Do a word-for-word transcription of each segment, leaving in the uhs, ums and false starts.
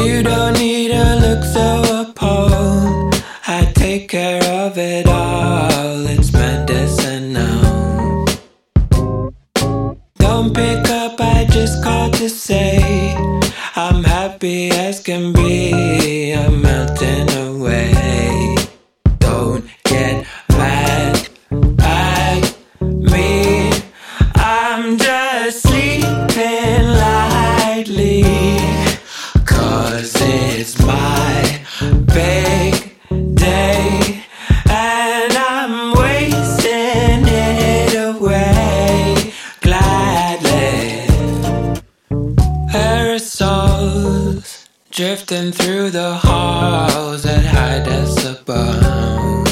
You don't need to look so appalled. I take care of it all. It's medicinal. Don't pick up, I just called to say I'm happy as can be. I'm melting away. Don't get mad at me. I'm just sleeping lightly, 'cause it's my big day and I'm wasting it away gladly. Aerosols drifting through the halls at high decibels.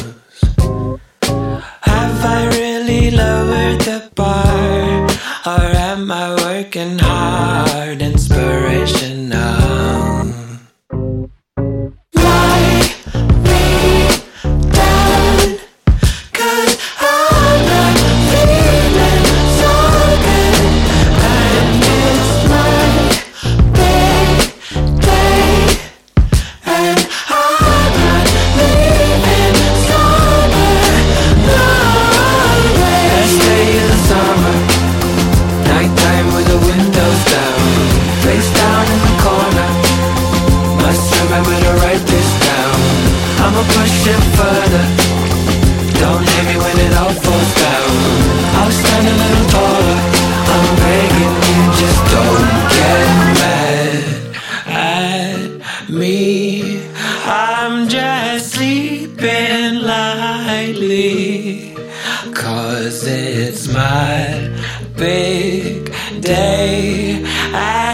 Have I really lowered the bar, or am I working hard? Inspirational. Lie me down, 'cause I'm not feeling so good. And it's my big day, and I'm not leaving sober. No way. Last day of the summer, nighttime with the windows down, face down in the corner. Must remember to write this down. I'ma push it further. Don't hit me when it all falls down. I'll stand a little taller. I'm begging you, just don't get mad at me. I'm just sleeping lightly, 'cause it's my big day.